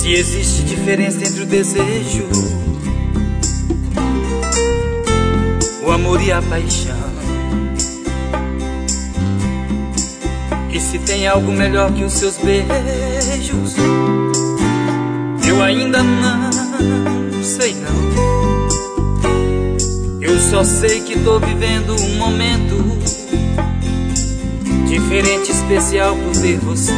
Se existe diferença entre o desejo, o amor e a paixão, e se tem algo melhor que os seus beijos, eu ainda não sei não. Eu só sei que tô vivendo um momento diferente, especial por ver você.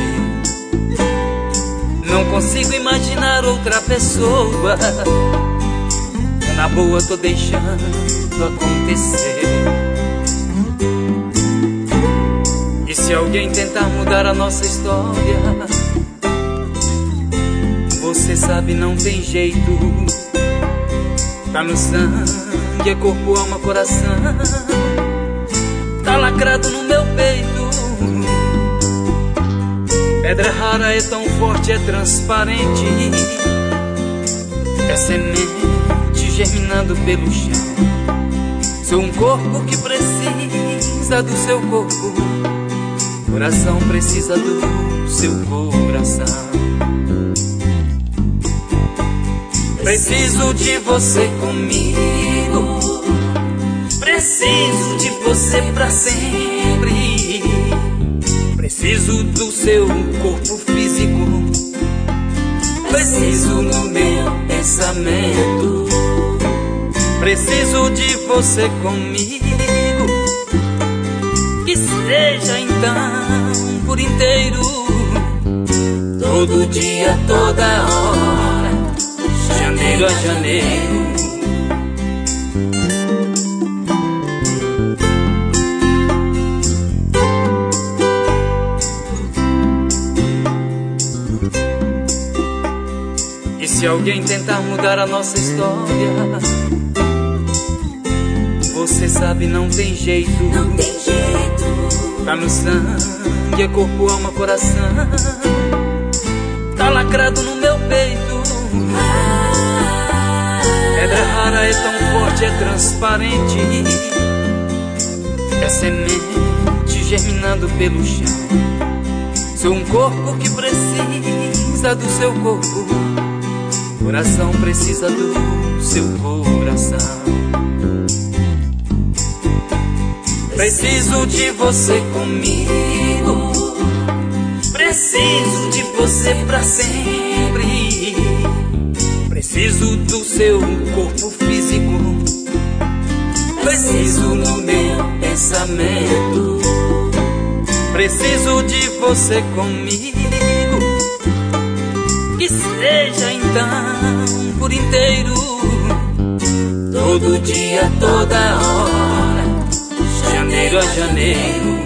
Não consigo imaginar outra pessoa, na boa tô deixando acontecer. E se alguém tentar mudar a nossa história, você sabe, não tem jeito. Tá no sangue, é corpo, alma, coração, tá lacrado no meu peito. Pedra rara é tão forte, é transparente, é semente germinando pelo chão. Sou um corpo que precisa do seu corpo, coração precisa do seu coração. Preciso de você comigo, preciso de você pra sempre. Preciso do seu corpo físico, preciso no meu pensamento. Preciso de você comigo, que seja então por inteiro, todo dia, toda hora, janeiro a janeiro. E se alguém tentar mudar a nossa história, você sabe, não tem jeito. Não tem jeito. Tá no sangue, é corpo, alma, coração, tá lacrado no meu peito. Pedra rara é tão forte, é transparente, é semente germinando pelo chão. Sou um corpo que precisa do seu corpo, coração precisa do seu coração. Preciso de você comigo, preciso de você pra sempre. Preciso do seu corpo físico, preciso no meu pensamento. Preciso de você comigo, que seja então por inteiro, todo dia, toda hora, janeiro a janeiro.